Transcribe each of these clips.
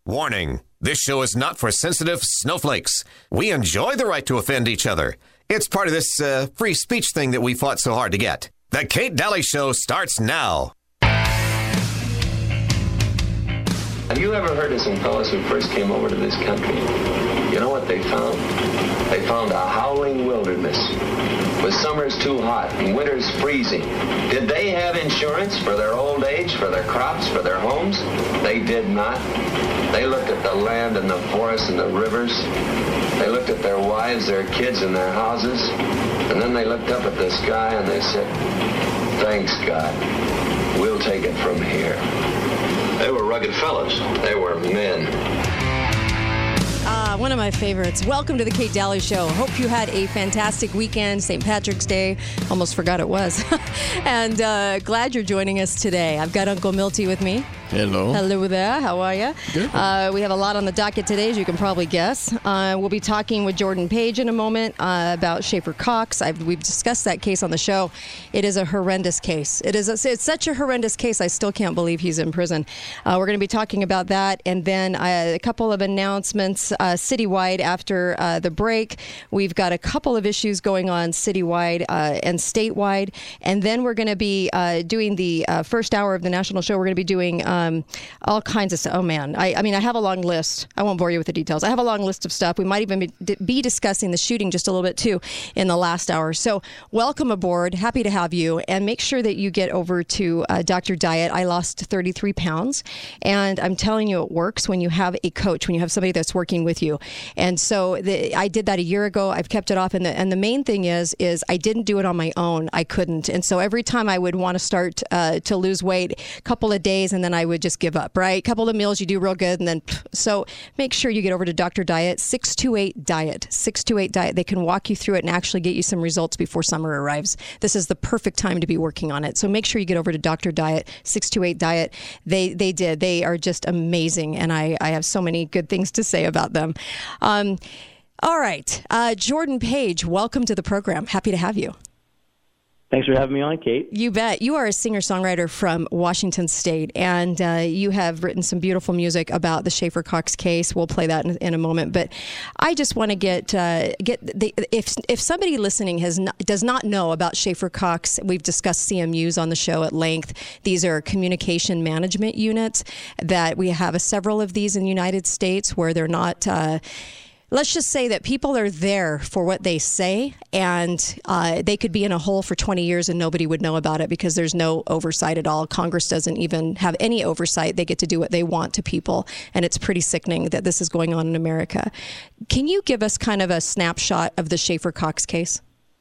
Warning, this show is not for sensitive snowflakes. We enjoy the right to offend each other. It's part of this free speech thing that we fought so hard to get. The Kate Daly Show starts now. Have you ever heard of some fellas who first came over to this country? You know what they found? They found a howling wilderness, with summers too hot and winters freezing. Did they have insurance for their old age, for their crops, for their homes? They did not. They looked at the land and the forests and the rivers. They looked at their wives, their kids, and their houses. And then they looked up at the sky and they said, "Thanks, God. We'll take it from here." They were rugged fellas. They were men. One of my favorites. Welcome to the Kate Daly Show. Hope you had a fantastic weekend, St. Patrick's Day. Almost forgot it was. And glad you're joining us today. I've got Uncle Milty with me. Hello. Hello there. How are you? Good. We have a lot on the docket today, as you can probably guess. We'll be talking with Jordan Page in a moment about Schaefer Cox. We've discussed that case on the show. It is a horrendous case. It's such a horrendous case, I still can't believe he's in prison. We're going to be talking about that, and then a couple of announcements citywide after the break. We've got a couple of issues going on citywide and statewide, and then we're going to be doing the first hour of the national show. We're going to be doing all kinds of stuff. Oh, man. I mean, I have a long list. I won't bore you with the details. I have a long list of stuff. We might even be discussing the shooting just a little bit, too, in the last hour. So welcome aboard. Happy to have you. And make sure that you get over to Dr. Diet. I lost 33 pounds. And I'm telling you, it works when you have a coach, when you have somebody that's working with you. And so I did that a year ago. I've kept it off. And the main thing is I didn't do it on my own. I couldn't. And so every time I would want to start to lose weight, a couple of days, and then I would just give up, right? A couple of meals, you do real good, and then so make sure you get over to Dr. Diet, 628 Diet, 628 Diet. They can walk you through it and actually get you some results before summer arrives. This is the perfect time to be working on it. So make sure you get over to Dr. Diet, 628 Diet. They are just amazing, and I have so many good things to say about them. All right, Jordan Page, welcome to the program. Happy to have you. Thanks for having me on, Kate. You bet. You are a singer-songwriter from Washington State, and you have written some beautiful music about the Schaefer Cox case. We'll play that in a moment. But I just want to if somebody listening does not know about Schaefer Cox, we've discussed CMUs on the show at length. These are communication management units that we have several of these in the United States where they're not. Let's just say that people are there for what they say, and they could be in a hole for 20 years and nobody would know about it because there's no oversight at all. Congress doesn't even have any oversight. They get to do what they want to people, and it's pretty sickening that this is going on in America. Can you give us kind of a snapshot of the Schaefer Cox case?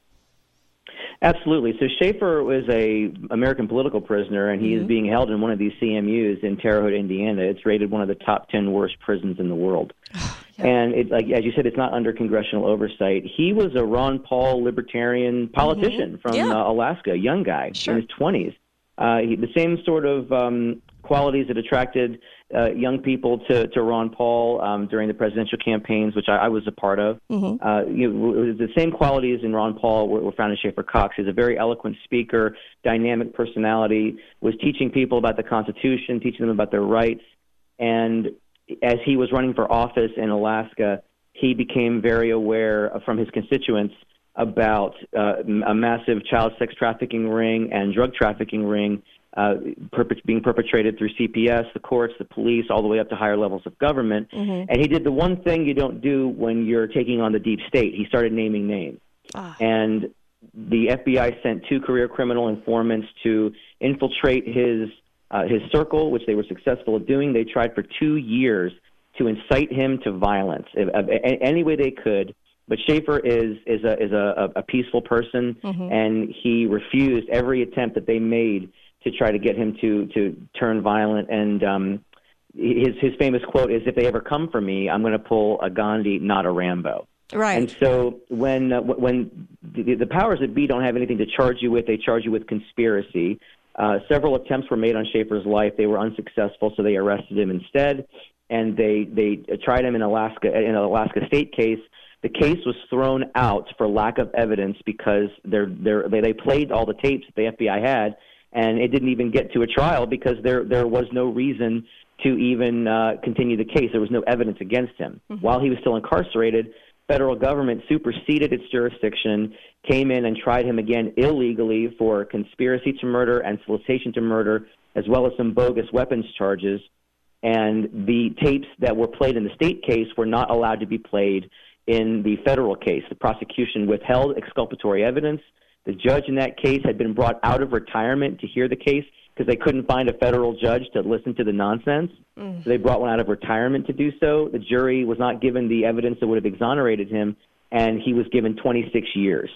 Absolutely. So Schaefer was an American political prisoner, and he is being held in one of these CMUs in Terre Haute, Indiana. It's rated one of the top 10 worst prisons in the world. And as you said, it's not under congressional oversight. He was a Ron Paul libertarian politician from Alaska, a young guy in his 20s. The same sort of qualities that attracted young people to Ron Paul during the presidential campaigns, which I was a part of. The same qualities in Ron Paul were found in Schaefer Cox. He's a very eloquent speaker, dynamic personality, was teaching people about the Constitution, teaching them about their rights. And as he was running for office in Alaska, he became very aware from his constituents about a massive child sex trafficking ring and drug trafficking ring being perpetrated through CPS, the courts, the police, all the way up to higher levels of government. And he did the one thing you don't do when you're taking on the deep state. He started naming names. And the FBI sent 2 career criminal informants to infiltrate his circle, which they were successful at doing. They tried for 2 years to incite him to violence any way they could. But Schaefer is a peaceful person, and he refused every attempt that they made to try to get him to turn violent. And his famous quote is, "If they ever come for me, I'm going to pull a Gandhi, not a Rambo." Right. And so when the powers that be don't have anything to charge you with, they charge you with conspiracy. Several attempts were made on Schaefer's life. They were unsuccessful, so they arrested him instead. And they tried him in an Alaska state case. The case was thrown out for lack of evidence because they played all the tapes that the FBI had, and it didn't even get to a trial because there was no reason to even continue the case. There was no evidence against him. While he was still incarcerated, federal government superseded its jurisdiction, came in and tried him again illegally for conspiracy to murder and solicitation to murder, as well as some bogus weapons charges. And the tapes that were played in the state case were not allowed to be played in the federal case. The prosecution withheld exculpatory evidence. The judge in that case had been brought out of retirement to hear the case because they couldn't find a federal judge to listen to the nonsense. So they brought one out of retirement to do so. The jury was not given the evidence that would have exonerated him, and he was given 26 years.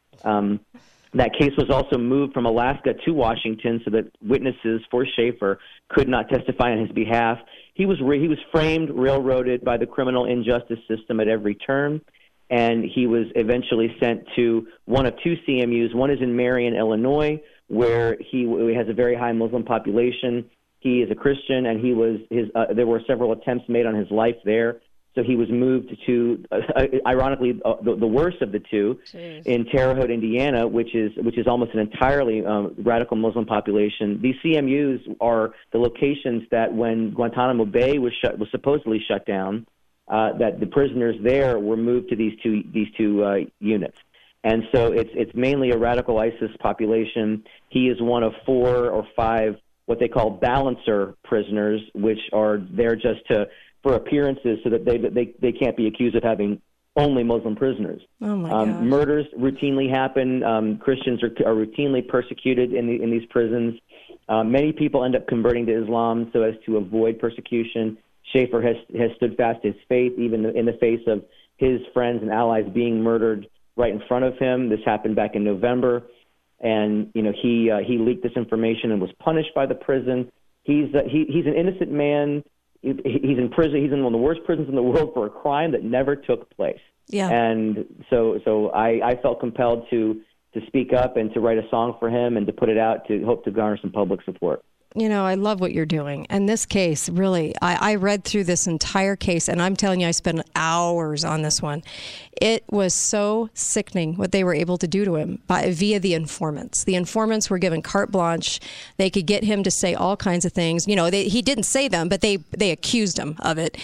That case was also moved from Alaska to Washington so that witnesses for Schaefer could not testify on his behalf. He was framed, railroaded by the criminal injustice system at every turn, and he was eventually sent to one of two CMUs. One is in Marion, Illinois, where he has a very high Muslim population. He is a Christian, and there were several attempts made on his life there. So he was moved to, ironically, the worst of the two, in Terre Haute, Indiana, which is almost an entirely radical Muslim population. These CMUs are the locations that when Guantanamo Bay was supposedly shut down, that the prisoners there were moved to these two units. And so it's mainly a radical ISIS population. He is one of 4 or 5 what they call balancer prisoners, which are there just for appearances so that they can't be accused of having only Muslim prisoners. Oh my God. Murders routinely happen. Christians are routinely persecuted in these prisons. Many people end up converting to Islam so as to avoid persecution. Schaefer has stood fast to his faith, even in the face of his friends and allies being murdered right in front of him. This happened back in November, and he leaked this information and was punished by the prison. He's an innocent man. He's in prison. He's in one of the worst prisons in the world for a crime that never took place. Yeah. And so I felt compelled to speak up and to write a song for him and to put it out to hope to garner some public support. I love what you're doing. And this case, really, I read through this entire case, and I'm telling you, I spent hours on this one. It was so sickening what they were able to do to him via the informants. The informants were given carte blanche. They could get him to say all kinds of things. He didn't say them, but they accused him of it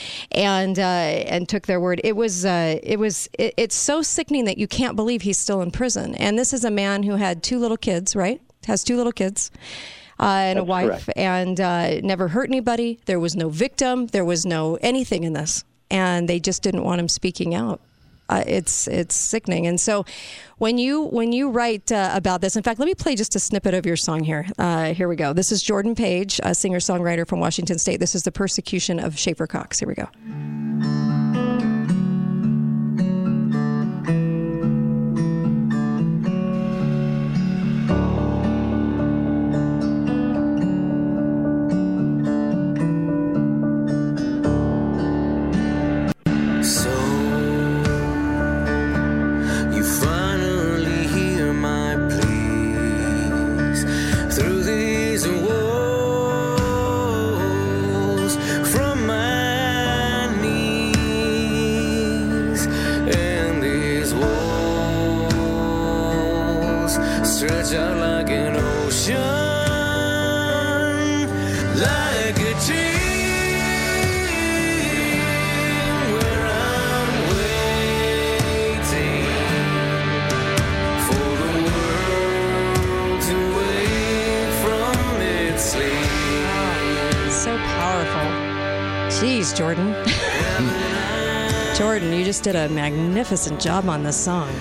and took their word. It's so sickening that you can't believe he's still in prison. And this is a man who had 2 little kids, right? Has 2 little kids. And That's a wife, correct. And never hurt anybody. There was no victim. There was no anything in this, and they just didn't want him speaking out. It's sickening. And so, when you write about this, in fact, let me play just a snippet of your song here. Here we go. This is Jordan Page, a singer-songwriter from Washington State. This is The Persecution of Schaefer Cox. Here we go. Stretch out like an ocean, like a dream, where I'm waiting for the world to wake from its sleep. So powerful. Jeez, Jordan. Jordan, you just did a magnificent job on this song.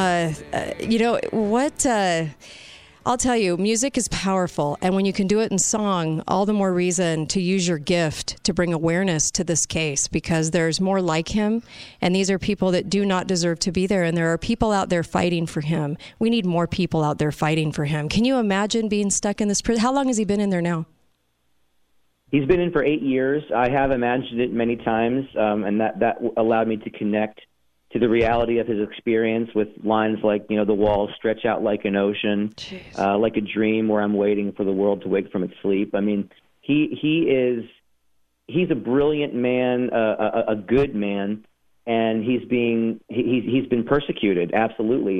I'll tell you, music is powerful, and when you can do it in song, all the more reason to use your gift to bring awareness to this case, because there's more like him, and these are people that do not deserve to be there, and there are people out there fighting for him. We need more people out there fighting for him. Can you imagine being stuck in this prison? How long has he been in there now? He's been in for 8 years. I have imagined it many times, and that allowed me to connect to the reality of his experience with lines like, the walls stretch out like an ocean, like a dream where I'm waiting for the world to wake from its sleep. I mean, he's a brilliant man, a good man, and he's been persecuted. Absolutely.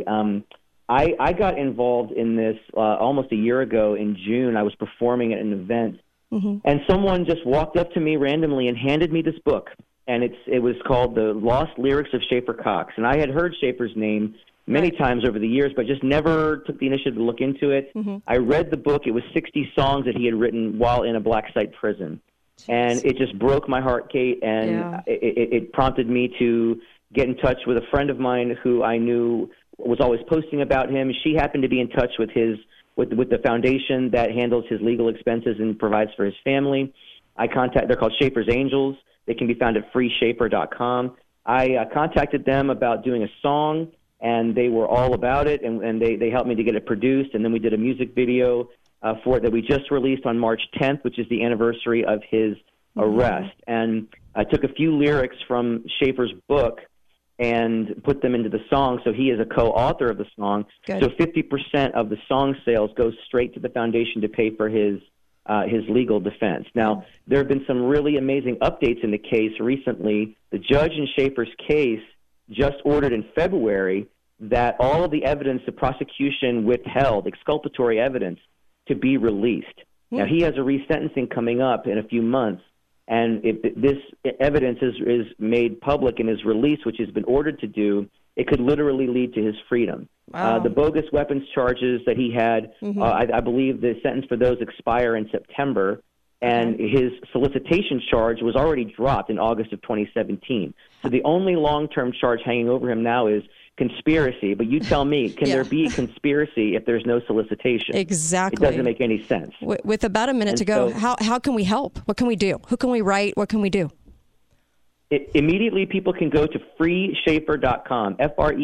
I got involved in this almost a year ago in June. I was performing at an event And someone just walked up to me randomly and handed me this book. And it was called The Lost Lyrics of Schaefer Cox. And I had heard Schaefer's name many times over the years, but just never took the initiative to look into it. I read the book. It was 60 songs that he had written while in a black site prison. And it just broke my heart, Kate, and it prompted me to get in touch with a friend of mine who I knew was always posting about him. She happened to be in touch with with the foundation that handles his legal expenses and provides for his family. They're called Schaefer's Angels. They can be found at freeschaefer.com. I contacted them about doing a song, and they were all about it, and they helped me to get it produced, and then we did a music video for it that we just released on March 10th, which is the anniversary of his arrest. And I took a few lyrics from Schaefer's book and put them into the song, so he is a co-author of the song. Good. So 50% of the song sales goes straight to the foundation to pay for his legal defense. Now, there have been some really amazing updates in the case recently. The judge in Schaefer's case just ordered in February that all of the evidence the prosecution withheld, exculpatory evidence, to be released. Now, he has a resentencing coming up in a few months, and if this evidence is made public and is released, which has been ordered to do, it could literally lead to his freedom. Wow. The bogus weapons charges that he had, I believe the sentence for those expire in September, and his solicitation charge was already dropped in August of 2017. So the only long-term charge hanging over him now is conspiracy. But you tell me, can there be a conspiracy if there's no solicitation? Exactly. It doesn't make any sense. With about a minute to go, how can we help? What can we do? Who can we write? What can we do? Immediately, people can go to freeschaefer.com,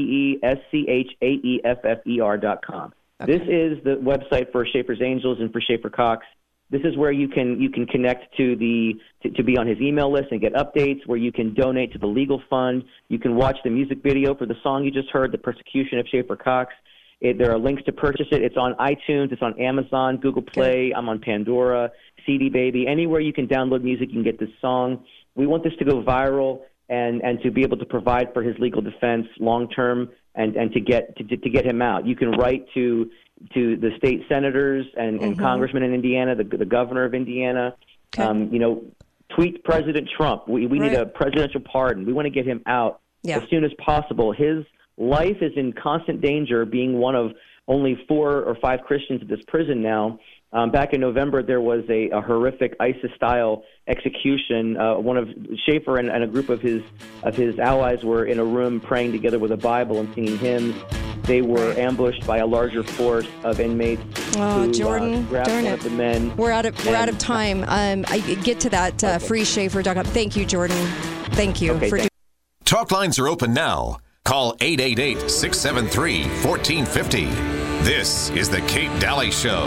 freeschaeffer.com. Okay. This is the website for Schaefer's Angels and for Schaefer Cox. This is where you can connect to be on his email list and get updates, where you can donate to the legal fund. You can watch the music video for the song you just heard, The Persecution of Schaefer Cox. There are links to purchase it. It's on iTunes. It's on Amazon, Google Play. I'm on Pandora, CD Baby. Anywhere you can download music, you can get this song. We want this to go viral and to be able to provide for his legal defense long term and to get him out. You can write to the state senators and congressmen in Indiana, the governor of Indiana. Okay. Tweet President Trump. We need a presidential pardon. We want to get him out as soon as possible. His life is in constant danger, being one of only 4 or 5 Christians at this prison now. Back in November, there was a horrific ISIS-style execution. One of Schaefer and a group of his allies were in a room praying together with a Bible and singing hymns. They were ambushed by a larger force of inmates. Oh, who, Jordan, grabbed darn one it! of the men. We're out of time. I get to that freeschaefer.com. Thank you, Jordan. Thank you for. Talk lines are open now. Call 888-673-1450. This is the Kate Daly Show.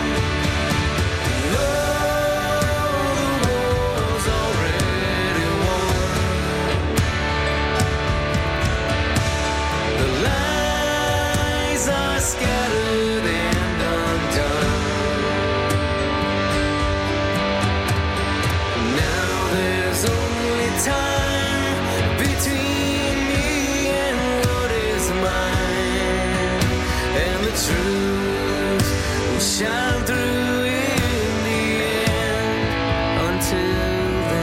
Scattered and undone. Now there's only time between me and what is mine, and the truth will shine through in the end. Until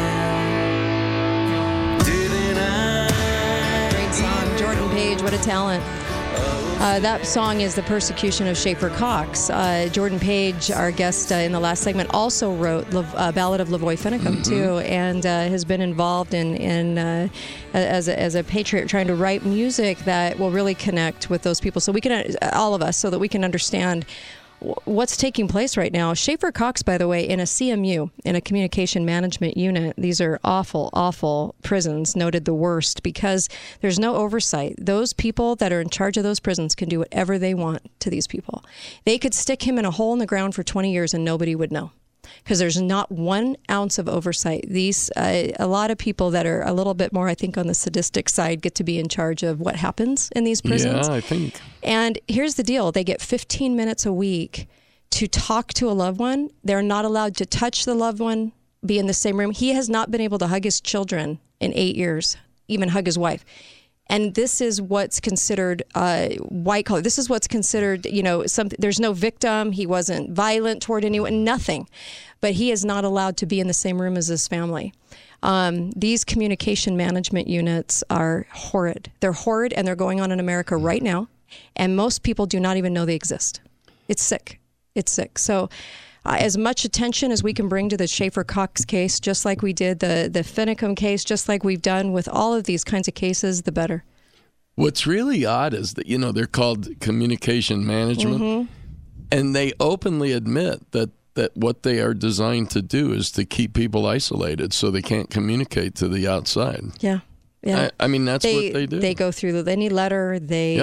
then, didn't I? Great song, Jordan Page. What a talent. That song is The Persecution of Schaefer Cox. Jordan Page, our guest in the last segment, also wrote Ballad of Lavoy Finicum, too, and has been involved in as a patriot, trying to write music that will really connect with those people, so we can, all of us, so that we can understand what's taking place right now. Schaefer Cox, by the way, in a CMU, in a communication management unit. These are awful, awful prisons, noted the worst, because there's no oversight. Those people that are in charge of those prisons can do whatever they want to these people. They could stick him in a hole in the ground for 20 years and nobody would know, because there's not 1 ounce of oversight. These a lot of people that are a little bit more, I think, on the sadistic side get to be in charge of what happens in these prisons. Yeah, I think. And here's the deal. They get 15 minutes a week to talk to a loved one. They're not allowed to touch the loved one, be in the same room. He has not been able to hug his children in 8 years, even hug his wife. And this is what's considered white collar. This is what's considered, there's no victim. He wasn't violent toward anyone, nothing. But he is not allowed to be in the same room as his family. These communication management units are horrid. They're horrid, and they're going on in America right now. And most people do not even know they exist. It's sick. It's sick. So as much attention as we can bring to the Schaefer Cox case, just like we did the Finicum case, just like we've done with all of these kinds of cases, the better. What's really odd is that, they're called communication management, and they openly admit that what they are designed to do is to keep people isolated so they can't communicate to the outside. Yeah. Yeah, I mean that's what they do. They go through any letter.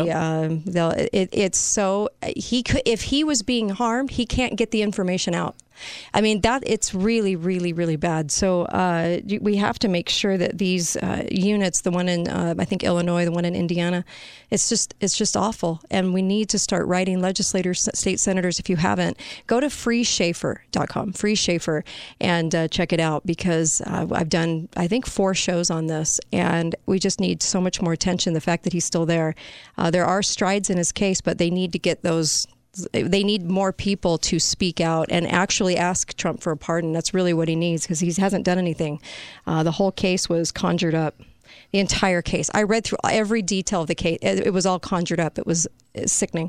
It's so if he was being harmed, he can't get the information out. I mean it's really, really, really bad. So we have to make sure that these units, the one in I think Illinois, the one in Indiana, it's just awful. And we need to start writing legislators, state senators. If you haven't, go to freeschaefer.com, Free Schaefer, and check it out, because I've done I think 4 shows on this, and we just need so much more attention. The fact that he's still there, there are strides in his case, but they need to get those. They need more people to speak out and actually ask Trump for a pardon. That's really what he needs, because he hasn't done anything. The whole case was conjured up. The entire case. I read through every detail of the case. It was all conjured up. It was sickening.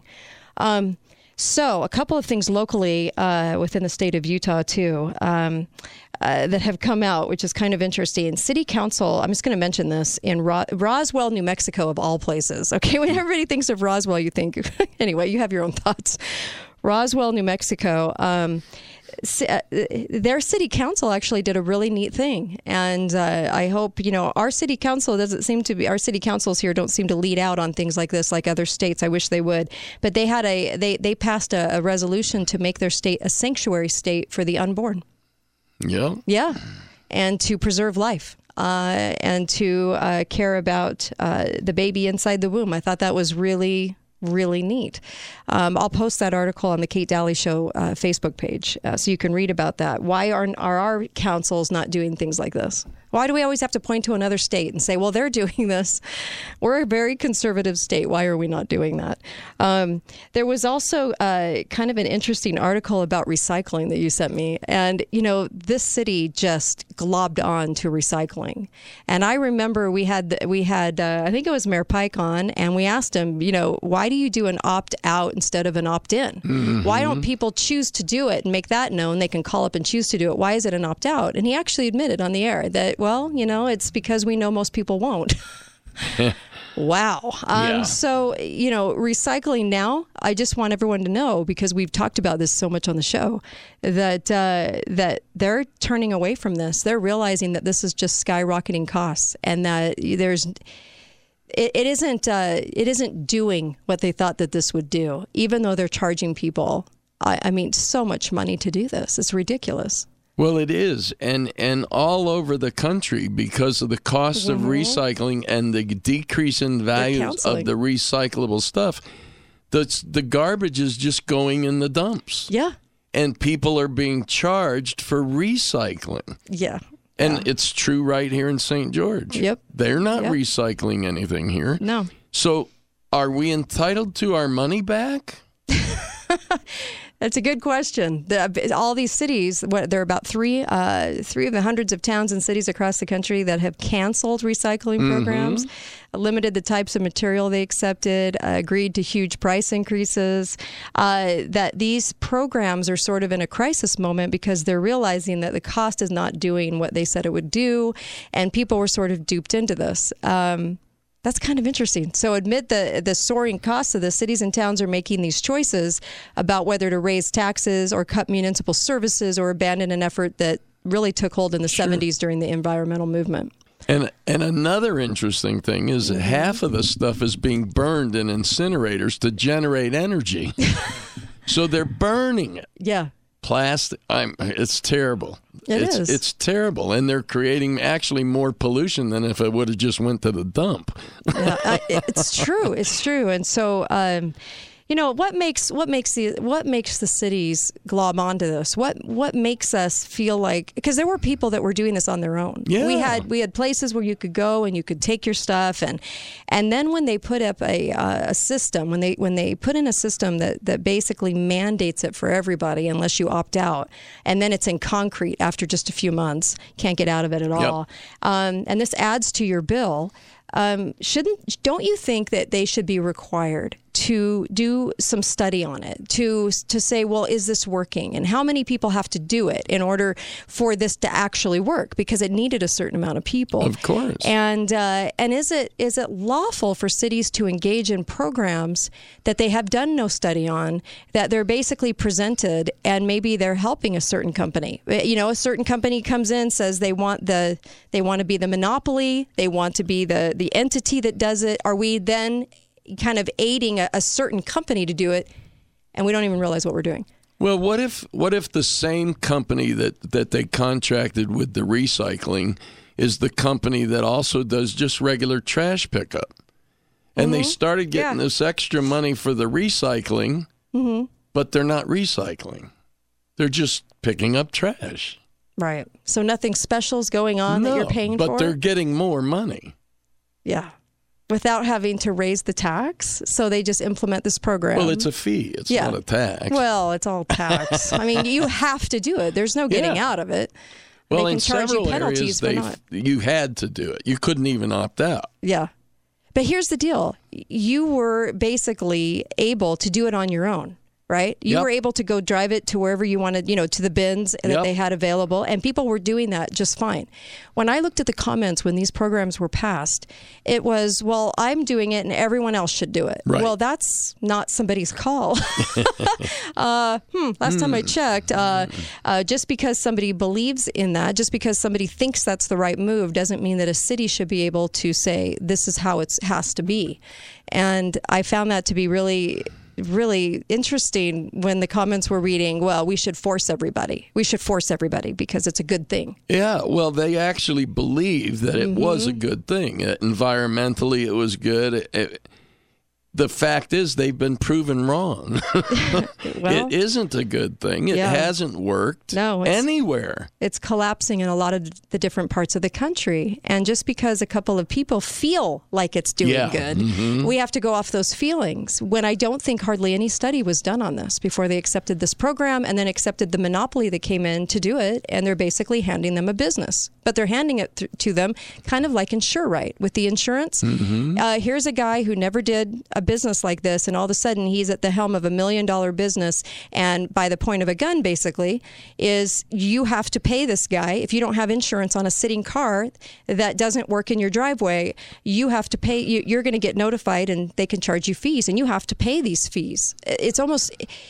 So a couple of things locally within the state of Utah, too, that have come out, which is kind of interesting. City Council, I'm just going to mention this, in Roswell, New Mexico, of all places. Okay, when everybody thinks of Roswell, you think, anyway, you have your own thoughts. Roswell, New Mexico, their city council actually did a really neat thing. And I hope, our city council our city councils here don't seem to lead out on things like this like other states. I wish they would. But they had they passed a resolution to make their state a sanctuary state for the unborn. Yeah. Yeah. And to preserve life. And to care about the baby inside the womb. I thought that was really, really neat. I'll post that article on the Kate Daly Show Facebook page, so you can read about that. Why are our councils not doing things like this? Why do we always have to point to another state and say, well, they're doing this? We're a very conservative state. Why are we not doing that? There was also kind of an interesting article about recycling that you sent me. And, this city just globbed on to recycling. And I remember we had I think it was Mayor Pike on, and we asked him, why do you do an opt-out instead of an opt-in? Mm-hmm. Why don't people choose to do it and make that known? They can call up and choose to do it. Why is it an opt-out? And he actually admitted on the air that, well, it's because we know most people won't. Wow. Yeah. So, recycling now, I just want everyone to know, because we've talked about this so much on the show, that they're turning away from this. They're realizing that this is just skyrocketing costs, and that it isn't doing what they thought that this would do, even though they're charging people, so much money to do this. It's ridiculous. Well, it is, and all over the country, because of the cost of recycling and the decrease in values of the recyclable stuff. The garbage is just going in the dumps. Yeah. And people are being charged for recycling. Yeah. And it's true right here in St. George. Yep. They're not recycling anything here. No. So are we entitled to our money back? That's a good question. All these cities, there are about three of the hundreds of towns and cities across the country that have canceled recycling programs, limited the types of material they accepted, agreed to huge price increases. That these programs are sort of in a crisis moment, because they're realizing that the cost is not doing what they said it would do, and people were sort of duped into this. That's kind of interesting. So amid the soaring costs of the cities and towns are making these choices about whether to raise taxes or cut municipal services or abandon an effort that really took hold in the 70s during the environmental movement. And another interesting thing is that half of the stuff is being burned in incinerators to generate energy. So they're burning it. Yeah. Plastic. It's terrible. It's terrible, and they're creating actually more pollution than if it would have just went to the dump. Yeah, it's true. It's true. And so, what makes the cities glob onto this? What makes us feel like, because there were people that were doing this on their own. Yeah. We had places where you could go and you could take your stuff, and then when they put up a system, when they put in a system that basically mandates it for everybody unless you opt out, and then it's in concrete after just a few months, can't get out of it at all, and this adds to your bill. Don't you think that they should be required to do some study on it, to say, well, is this working, and how many people have to do it in order for this to actually work, because it needed a certain amount of people, of course. And is it lawful for cities to engage in programs that they have done no study on, that they're basically presented, and maybe they're helping a certain company? A certain company comes in, says they want to be the monopoly, they want to be the entity that does it. Are we then kind of aiding a certain company to do it, and we don't even realize what we're doing? Well, what if the same company that they contracted with the recycling is the company that also does just regular trash pickup? And they started getting this extra money for the recycling, but they're not recycling. They're just picking up trash. Right. So nothing special is going on that you're paying for? But they're getting more money. Yeah. Without having to raise the tax. So they just implement this program. Well, it's a fee. It's not a tax. Well, it's all tax. I mean, you have to do it. There's no getting out of it. Well, they can in charge several you penalties areas, for not. you had to do it. You couldn't even opt out. Yeah. But here's the deal. You were basically able to do it on your own. Right? You were able to go drive it to wherever you wanted, to the bins that they had available, and people were doing that just fine. When I looked at the comments when these programs were passed, it was, well, I'm doing it and everyone else should do it. Right. Well, that's not somebody's call. Last time I checked, just because somebody believes in that, just because somebody thinks that's the right move, doesn't mean that a city should be able to say, this is how it has to be. And I found that to be really interesting when the comments were reading, well, we should force everybody. We should force everybody because it's a good thing. Yeah, well, they actually believed that it was a good thing. Environmentally, it was good. The fact is they've been proven wrong. Well, it isn't a good thing. It hasn't worked anywhere. It's collapsing in a lot of the different parts of the country. And just because a couple of people feel like it's doing good, we have to go off those feelings. When I don't think hardly any study was done on this before they accepted this program and then accepted the monopoly that came in to do it. And they're basically handing them a business. But they're handing it to them kind of like InsureRight with the insurance. Here's a guy who never did a business like this, and all of a sudden he's at the helm of $1 million business, and by the point of a gun basically is you have to pay this guy. If you don't have insurance on a sitting car that doesn't work in your driveway, you have to pay. You're going to get notified and they can charge you fees, and you have to pay these fees. It's almost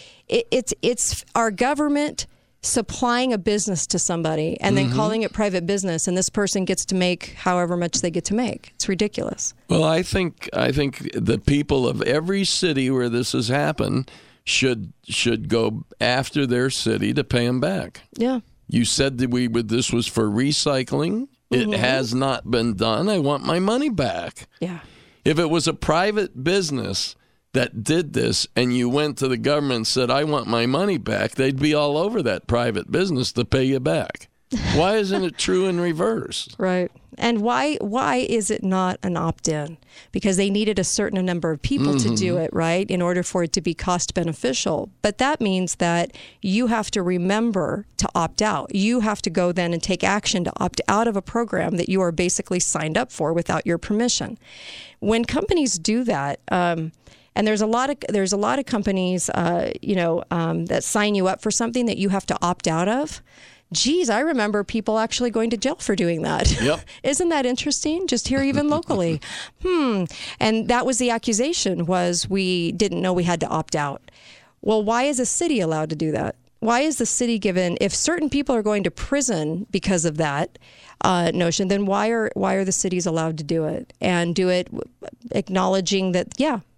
it's our government supplying a business to somebody and then calling it private business, and this person gets to make however much they get to make. It's ridiculous. Well, I think the people of every city where this has happened should go after their city to pay them back. Yeah. You said that this was for recycling. It has not been done. I want my money back. Yeah. If it was a private business that did this and you went to the government and said, I want my money back, they'd be all over that private business to pay you back. Why isn't it true in reverse? Right. And why is it not an opt-in? Because they needed a certain number of people to do it, right, in order for it to be cost beneficial. But that means that you have to remember to opt out. You have to go then and take action to opt out of a program that you are basically signed up for without your permission. When companies do that, and there's a lot of companies, that sign you up for something that you have to opt out of. Geez, I remember people actually going to jail for doing that. Yep. Isn't that interesting? Just here, even locally. And that was the accusation, was we didn't know we had to opt out. Well, why is a city allowed to do that? Why is the city given, if certain people are going to prison because of that notion, then why are the cities allowed to do it? And do it acknowledging that,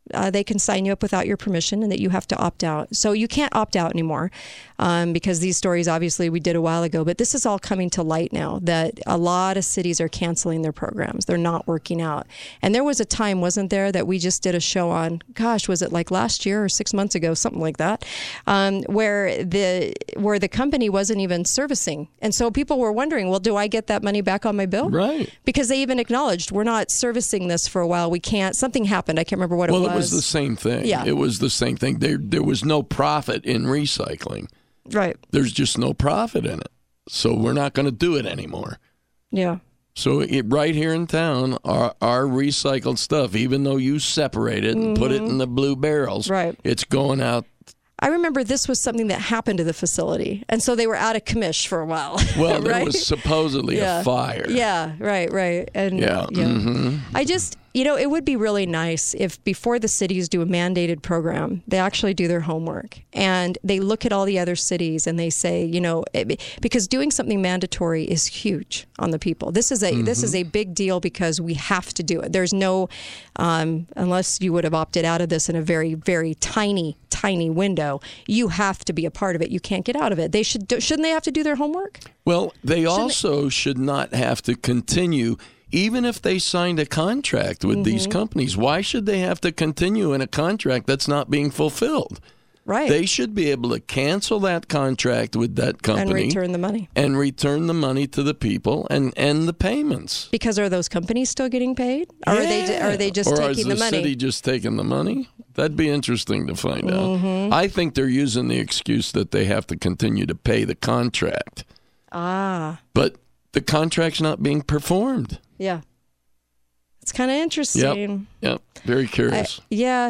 they can sign you up without your permission and that you have to opt out. So you can't opt out anymore because these stories, obviously, we did a while ago. But this is all coming to light now that a lot of cities are canceling their programs. They're not working out. And there was a time, wasn't there, that we just did a show on, gosh, was it like last year or 6 months ago, something like that, where the company wasn't even servicing. And so people were wondering, well, do I get that money back on my bill? Right. Because they even acknowledged, we're not servicing this for a while. We can't. Something happened. I can't remember what it was. Well, it was the same thing. Yeah. It was the same thing. There was no profit in recycling. Right. There's just no profit in it. So we're not going to do it anymore. Yeah. So right here in town, our recycled stuff, even though you separate it and put it in the blue barrels, Right. it's going out. I remember this was something that happened to the facility. And so they were out of commish for a while. Well, right? there was supposedly a fire. Yeah, right. And Yeah. I just, it would be really nice if before the cities do a mandated program, they actually do their homework and they look at all the other cities and they say, because doing something mandatory is huge on the people. This is a big deal because we have to do it. There's no, unless you would have opted out of this in a very, very tiny window, you have to be a part of it. You can't get out of it. Shouldn't they have to do their homework? Well, they also should not have to continue. Even if they signed a contract with these companies, why should they have to continue in a contract that's not being fulfilled? Right. They should be able to cancel that contract with that company. And return the money. And return the money to the people and end the payments. Because are those companies still getting paid? Or are they just taking the money? Or is the city just taking the money? That'd be interesting to find out. I think they're using the excuse that they have to continue to pay the contract. But the contract's not being performed. Yeah. It's kind of interesting. Yep. Very curious.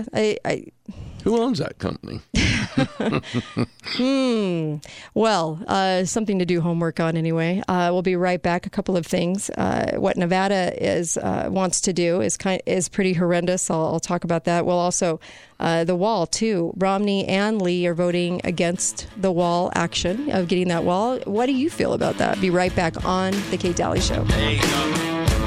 Who owns that company? Well, something to do homework on anyway. We'll be right back. A couple of things. What Nevada wants to do is pretty horrendous. I'll talk about that. We'll also the wall too. Romney and Lee are voting against the wall action of getting that wall. What do you feel about that? Be right back on the Kate Daly Show. There you go.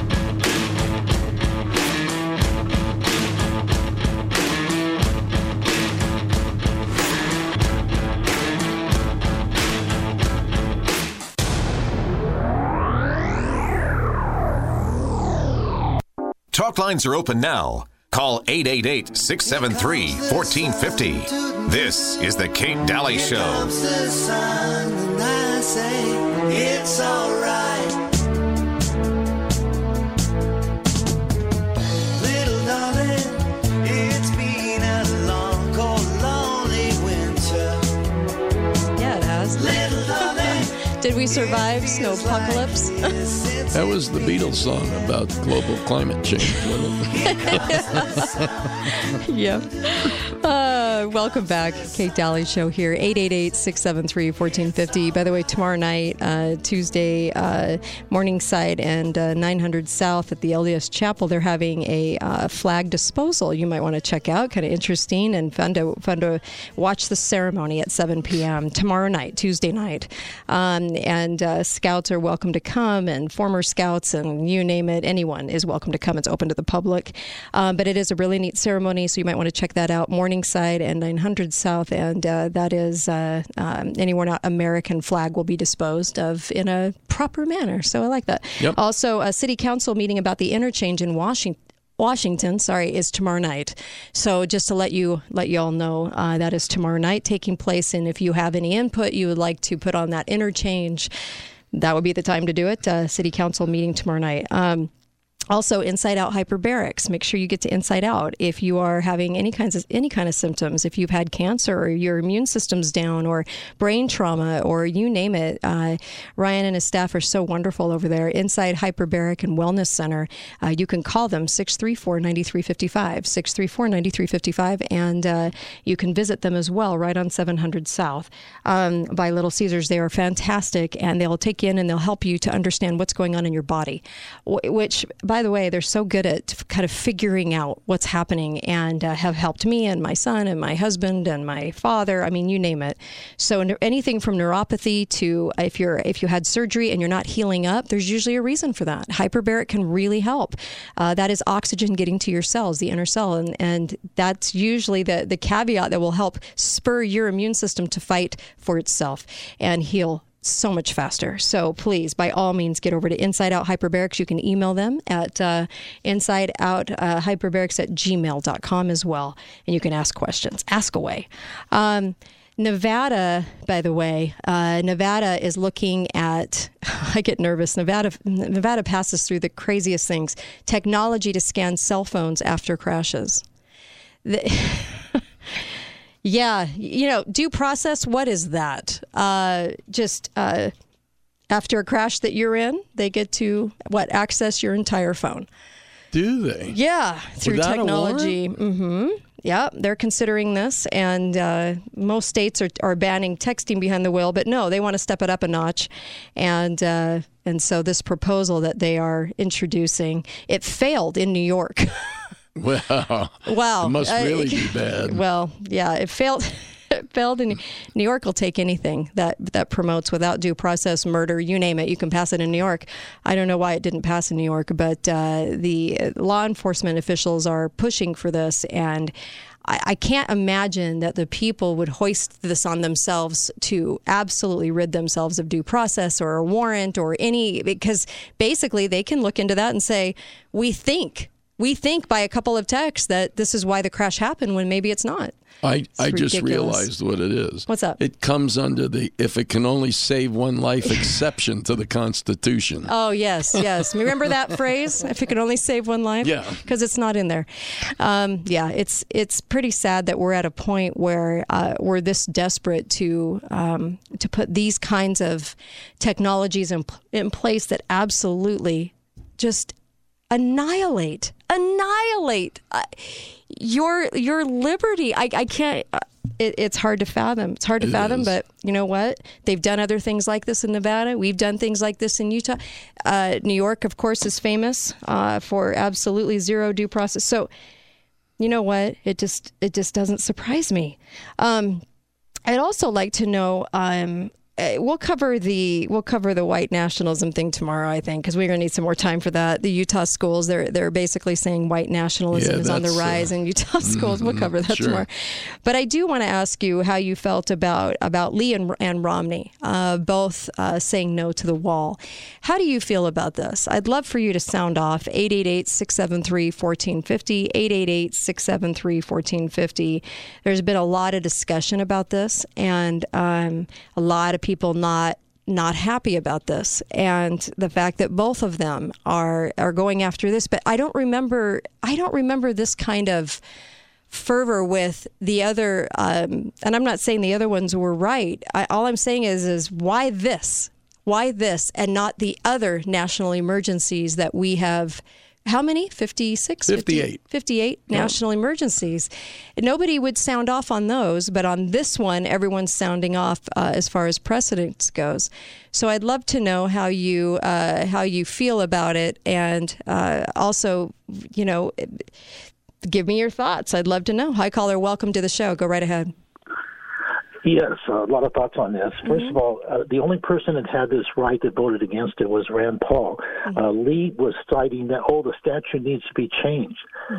Talk lines are open now. Call 888-673-1450. This is the Kate Daly Show. Comes the sun and I say it's all right. Little darling, it's been a long, cold, lonely winter. Yeah, it has. Little darling, Did we survive snowpocalypse? That was the Beatles song about global climate change, wasn't it? Yeah. Welcome back. Kate Daly Show here. 888-673-1450. By the way, tomorrow night, Tuesday, Morningside and 900 South at the LDS Chapel, they're having a flag disposal you might want to check out. Kind of interesting and fun to watch the ceremony at 7 p.m. tomorrow night, Tuesday night. And scouts are welcome to come, and former scouts, and you name it, anyone is welcome to come. It's open to the public. But it is a really neat ceremony, so you might want to check that out. Morningside and 900 South, and that is anywhere not American flag will be disposed of in a proper manner. So I like that. Yep. Also, a city council meeting about the interchange in Washington, is tomorrow night. So just to let you all know, that is tomorrow night taking place. And if you have any input you would like to put on that interchange, that would be the time to do it. City council meeting tomorrow night. Also, Inside Out Hyperbarics. Make sure you get to Inside Out if you are having any kind of symptoms. If you've had cancer, or your immune system's down, or brain trauma, or you name it. Ryan and his staff are so wonderful over there. Inside Hyperbaric and Wellness Center. You can call them 634-9355, 634-9355, and you can visit them as well right on 700 South by Little Caesars. They are fantastic, and they'll take you in and they'll help you to understand what's going on in your body, which, by by the way, they're so good at kind of figuring out what's happening and have helped me and my son and my husband and my father. I mean, you name it. So anything from neuropathy to if you had surgery and you're not healing up, there's usually a reason for that. Hyperbaric can really help. That is oxygen getting to your cells, the inner cell, and that's usually the caveat that will help spur your immune system to fight for itself and heal so much faster. So please, by all means, get over to Inside Out Hyperbarics. You can email them at insideouthyperbarics@gmail.com as well, and you can ask questions. Ask away. Nevada, by the way, Nevada is looking at, I get nervous, Nevada passes through the craziest things, technology to scan cell phones after crashes. Yeah, due process, what is that? After a crash that you're in, they get to, access your entire phone. Do they? Yeah, through Without technology. Mm-hmm. Yeah, they're considering this, and most states are banning texting behind the wheel, but no, they want to step it up a notch. And so this proposal that they are introducing, it failed in New York. Wow. Wow. It must really be bad. Well, yeah, it failed. It failed, and New York will take anything that promotes without due process, murder, you name it. You can pass it in New York. I don't know why it didn't pass in New York, but the law enforcement officials are pushing for this, and I can't imagine that the people would hoist this on themselves to absolutely rid themselves of due process or a warrant or because basically they can look into that and say, we think by a couple of texts that this is why the crash happened when maybe it's not. I just realized what it is. What's up? It comes under the if it can only save one life exception to the Constitution. Oh, yes. Remember that phrase? If it could only save one life? Yeah. Because it's not in there. It's pretty sad that we're at a point where we're this desperate to put these kinds of technologies in place that absolutely just annihilate your liberty. I can't. It's hard to fathom. It's hard to fathom, but you know what? They've done other things like this in Nevada. We've done things like this in Utah. New York, of course, is famous for absolutely zero due process. So, you know what? It just doesn't surprise me. I'd also like to know. We'll cover the white nationalism thing tomorrow, I think, because we're going to need some more time for that. The Utah schools, they're basically saying white nationalism is on the rise in Utah schools. We'll cover that tomorrow. But I do want to ask you how you felt about Lee and Romney, both saying no to the wall. How do you feel about this? I'd love for you to sound off 888-673-1450, 888-673-1450. There's been a lot of discussion about this, and a lot of people not happy about this, and the fact that both of them are going after this. But I don't remember this kind of fervor with the other. And I'm not saying the other ones were right. All I'm saying is why this? Why this and not the other national emergencies that we have? How many? 56? 58. 58 national emergencies. Nobody would sound off on those, but on this one, everyone's sounding off as far as precedence goes. So I'd love to know how you feel about it, and also, give me your thoughts. I'd love to know. Hi, caller. Welcome to the show. Go right ahead. Yes, a lot of thoughts on this. First of all, the only person that had this right that voted against it was Rand Paul. Lee was citing that, the statute needs to be changed.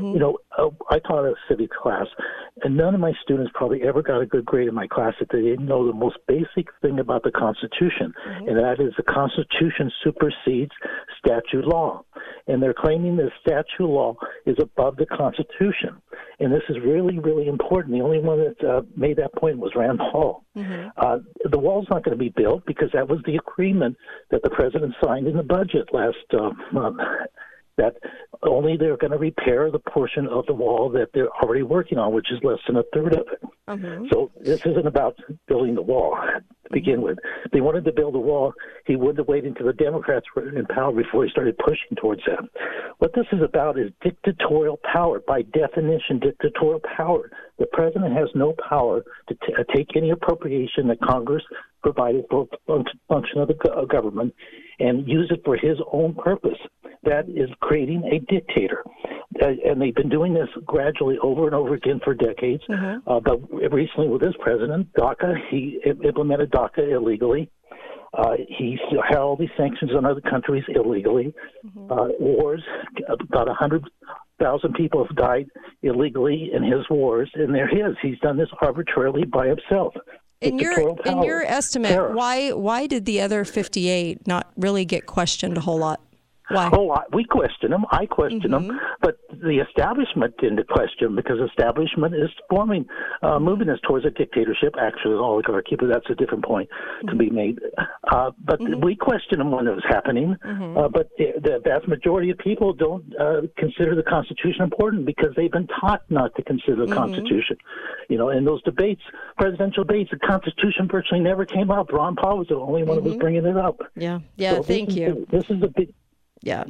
I taught a civics class, and none of my students probably ever got a good grade in my class if they didn't know the most basic thing about the Constitution, and that is the Constitution supersedes statute law. And they're claiming that statute law is above the Constitution. And this is really, really important. The only one that made that point was Rand Paul. The wall's not going to be built because that was the agreement that the president signed in the budget last month, that only they're going to repair the portion of the wall that they're already working on, which is less than a third of it. So this isn't about building the wall to begin with. If they wanted to build a wall, he wouldn't have waited until the Democrats were in power before he started pushing towards that. What this is about is dictatorial power. By definition, dictatorial power. The president has no power to take any appropriation that Congress provided for function of the government and use it for his own purpose. That is creating a dictator. And they've been doing this gradually over and over again for decades. But recently with this president, DACA, he implemented DACA illegally. He had all these sanctions on other countries illegally. Wars, about 100,000 people have died illegally in his wars, and they're his. He's done this arbitrarily by himself. In your estimate, why did the other 58 not really get questioned a whole lot? Why? Oh, we question them. I question them. But the establishment didn't question them because establishment is moving us towards a dictatorship, actually an oligarchy, but that's a different point to be made. But we question them when it was happening. But the vast majority of people don't consider the Constitution important because they've been taught not to consider the Constitution. You know, in those debates, presidential debates, the Constitution virtually never came up. Ron Paul was the only one who was bringing it up. Yeah, so thank you. This is a big... Yeah.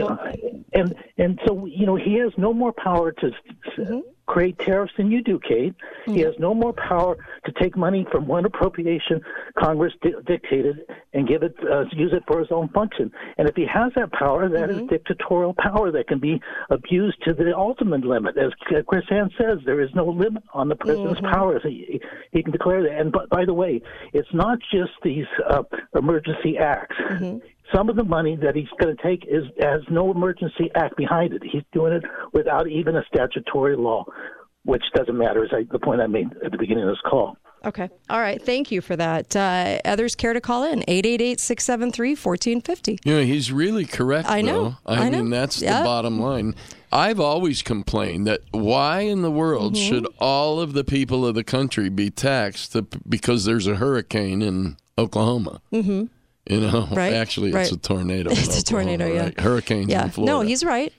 And so, you know, he has no more power to create tariffs than you do, Kate. He has no more power to take money from one appropriation Congress dictated and use it for his own function. And if he has that power, that is dictatorial power that can be abused to the ultimate limit. As Chris Hand says, there is no limit on the president's powers. He can declare that. And by the way, it's not just these emergency acts. Some of the money that he's going to take has no emergency act behind it. He's doing it without even a statutory law, which doesn't matter, is the point I made at the beginning of this call. Okay. All right. Thank you for that. Others care to call in? 888-673-1450. You know, he's really correct, I know. though. I mean, that's the bottom line. I've always complained that why in the world should all of the people of the country be taxed because there's a hurricane in Oklahoma? You know, actually, it's a tornado. It's a tornado, right? Hurricanes in Florida. No, he's right.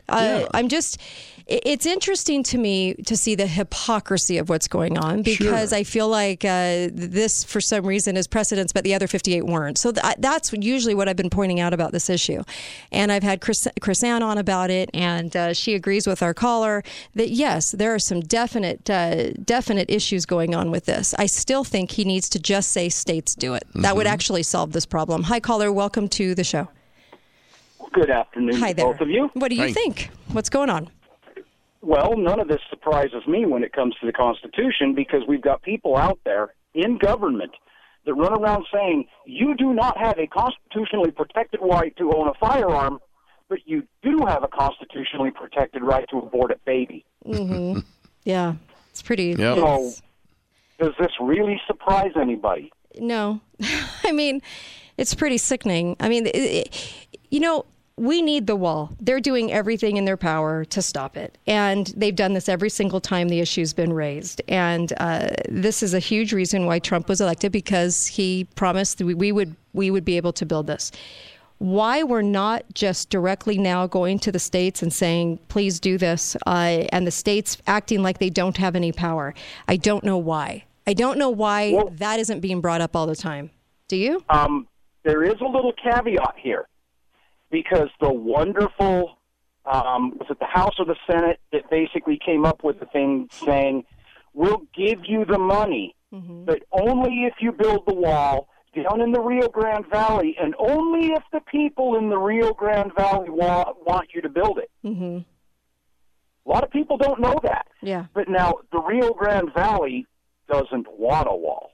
It's interesting to me to see the hypocrisy of what's going on because I feel like this, for some reason, is precedence, but the other 58 weren't. So that's usually what I've been pointing out about this issue. And I've had Chris Ann on about it, and she agrees with our caller that, yes, there are some definite issues going on with this. I still think he needs to just say states do it. That would actually solve this problem. Hi, caller. Welcome to the show. Good afternoon, Hi there. both of you. What do you think? What's going on? Well, none of this surprises me when it comes to the Constitution because we've got people out there in government that run around saying, you do not have a constitutionally protected right to own a firearm, but you do have a constitutionally protected right to abort a baby. Yeah, it's pretty... So, does this really surprise anybody? No. I mean, it's pretty sickening. I mean, you know... We need the wall. They're doing everything in their power to stop it. And they've done this every single time the issue's been raised. And this is a huge reason why Trump was elected, because he promised that we would be able to build this. Why we're not just directly now going to the states and saying, please do this, and the states acting like they don't have any power. I don't know why. I don't know why that isn't being brought up all the time. Do you? There is a little caveat here. Because the wonderful, was it the House or the Senate that basically came up with the thing saying, we'll give you the money, but only if you build the wall down in the Rio Grande Valley, and only if the people in the Rio Grande Valley want you to build it. A lot of people don't know that. Yeah. But now the Rio Grande Valley doesn't want a wall.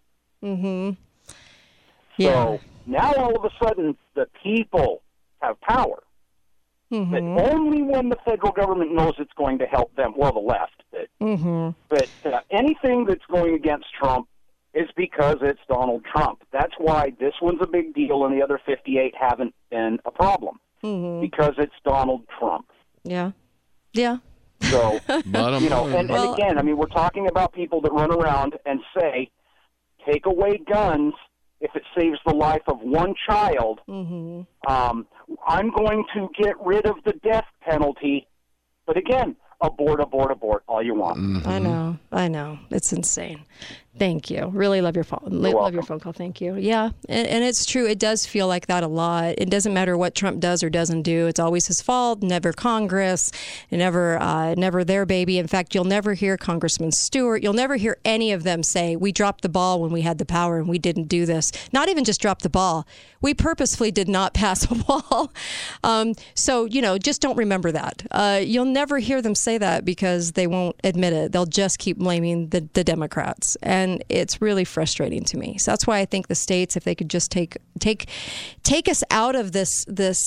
So now all of a sudden the people have power, but only when the federal government knows it's going to help them. Well, the left, but anything that's going against Trump is because it's Donald Trump. That's why this one's a big deal, and the other 58 haven't been a problem because it's Donald Trump. Yeah. So you know, and again, I mean, we're talking about people that run around and say, "Take away guns." If it saves the life of one child, I'm going to get rid of the death penalty. But again, abort all you want. I know. It's insane. Thank you. Really love your phone. Love your phone call. Thank you. Yeah, and it's true. It does feel like that a lot. It doesn't matter what Trump does or doesn't do. It's always his fault. Never Congress. Never their baby. In fact, you'll never hear Congressman Stewart. You'll never hear any of them say, we dropped the ball when we had the power and we didn't do this. Not even just drop the ball. We purposefully did not pass a wall. So, just don't remember that. You'll never hear them say that because they won't admit it. They'll just keep blaming the Democrats. And it's really frustrating to me. So that's why I think the states, if they could just take us out of this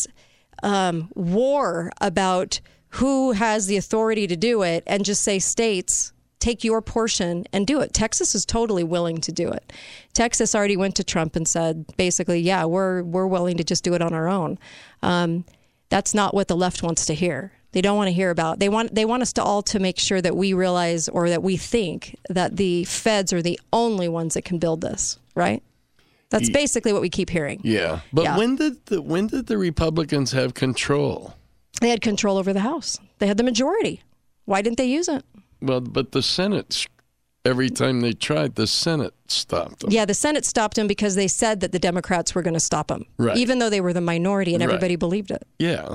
war about who has the authority to do it and just say, states, take your portion and do it. Texas is totally willing to do it. Texas already went to Trump and said, basically, yeah, we're willing to just do it on our own. That's not what the left wants to hear. They don't want to hear about. They want us to all to make sure that we realize or that we think that the feds are the only ones that can build this, right? That's basically what we keep hearing. Yeah, but when did the Republicans have control? They had control over the House. They had the majority. Why didn't they use it? Well, but the Senate, every time they tried, the Senate stopped them. Yeah, the Senate stopped them because they said that the Democrats were going to stop them, right. Even though they were the minority and everybody believed it. Yeah.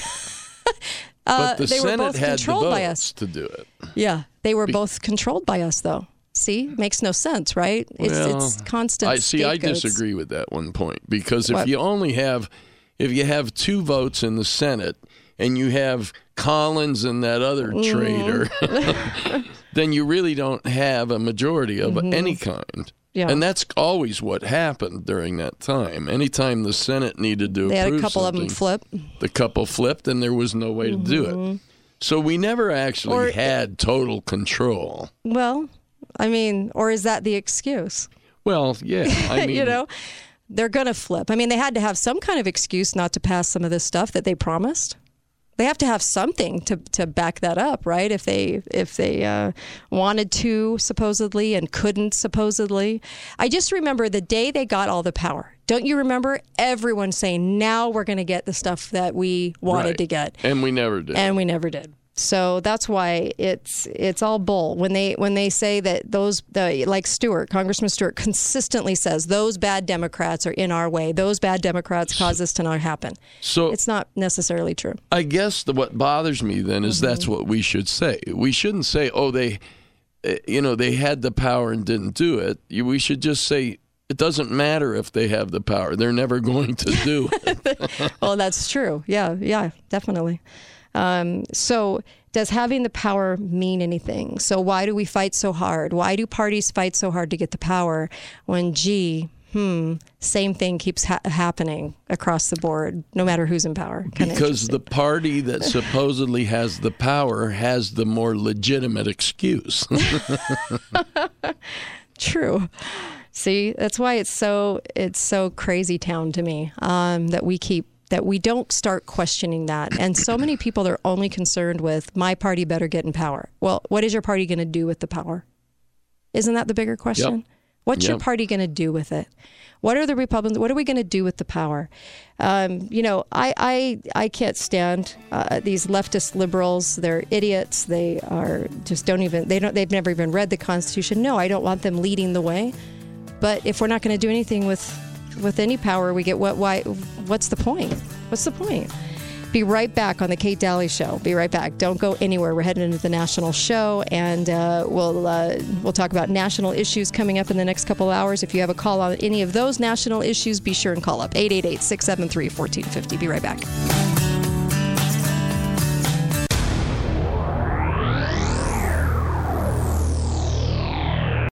But the they Senate were both had controlled the by votes us to do it. Yeah, they were both controlled by us, though. See, makes no sense, right? It's constant. I scapegoats. disagree with that one point because if you have two votes in the Senate and you have Collins and that other traitor, then you really don't have a majority of any kind. Yeah. And that's always what happened during that time. Anytime the Senate needed to they approve had a couple of them flip. The couple flipped, and there was no way to do it. So we never actually had total control. Well, I mean, or is that the excuse? Well, yeah. I mean, they're going to flip. I mean, they had to have some kind of excuse not to pass some of this stuff that they promised. They have to have something to back that up, right? If they wanted to, supposedly, and couldn't, supposedly. I just remember the day they got all the power. Don't you remember everyone saying, now we're going to get the stuff that we wanted to get? And we never did. So that's why it's all bull when they say that like Congressman Stewart consistently says those bad Democrats are in our way. Those bad Democrats cause this to not happen. So it's not necessarily true. I guess what bothers me then is that's what we should say. We shouldn't say, oh, they had the power and didn't do it. We should just say, it doesn't matter if they have the power. They're never going to do it. Well, that's true. Yeah, definitely. So does having the power mean anything? So why do we fight so hard? Why do parties fight so hard to get the power when, same thing keeps happening across the board, no matter who's in power? Because the party that supposedly has the power has the more legitimate excuse. True. See, that's why it's so crazy town to me that we don't start questioning that. And so many people are only concerned with my party better get in power. Well, what is your party going to do with the power? Isn't that the bigger question? Yep. What's your party going to do with it? What are the Republicans? What are we going to do with the power? I can't stand these leftist liberals. They're idiots. They are just they've never even read the Constitution. No, I don't want them leading the way. But if we're not going to do anything with any power we get, what's the point? What's the point? Be right back on the Kate Daly Show. Be right back. Don't go anywhere. We're heading into the national show, and we'll talk about national issues coming up in the next couple hours. If you have a call on any of those national issues, be sure and call up 888-673-1450. Be right back.